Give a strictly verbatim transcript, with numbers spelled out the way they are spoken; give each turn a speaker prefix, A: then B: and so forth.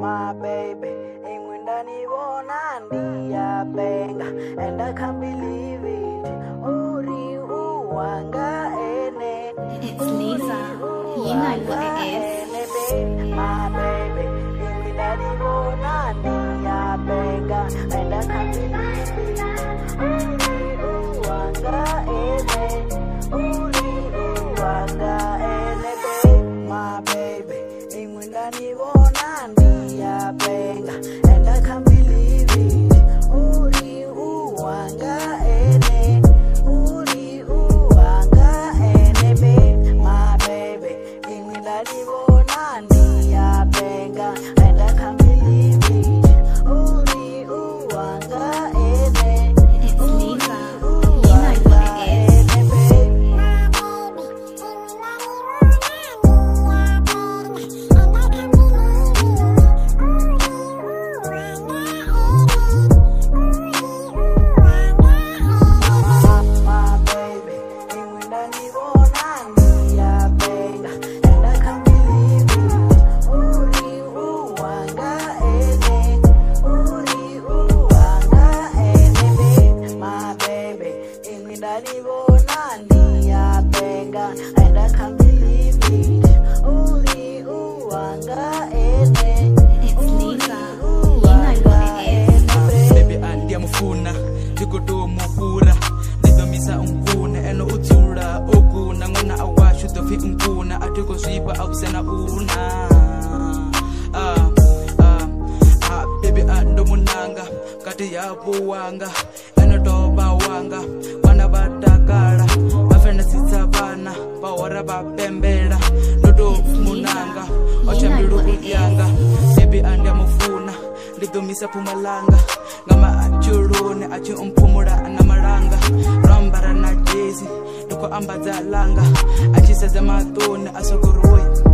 A: my baby. Ingwindani bonandi ya benga, and I can't believe it. Uri uwanga ene.
B: It's Lisa. You know what it is.
A: My baby, ingwindani bonandi ya benga, and I can't believe it. Uri uwanga ene. Uri uwanga ene, my baby. Ingwindani bonandi ya benga, and I can't believe it. Uri uwanga ene. Uri uwanga ene, my baby. Ingwindani bonandi ya benga, and I can't believe it. Uri uwanga ene.
B: It's Lisa. You know what it is. And I can't believe it. Uri uwanga ene. It's Lisa. You know what it is.
C: Baby andi amufuna tikuto mukura nidomisa unkuna eno utsura okuna ngona awashu dofi unkuna atiko swipa akusena una ah ah ah baby ando munanga kati yapo wanga eno toba wanga wana batakala bafena sitsabana bawara bapembela nodo munanga ochambilu kudyanga baby andi amufuna lidomisa pumalanga ngama achurune achi umpumura anamaranga rambara na jezi duko ambaza langa achi saza matone asokuruwe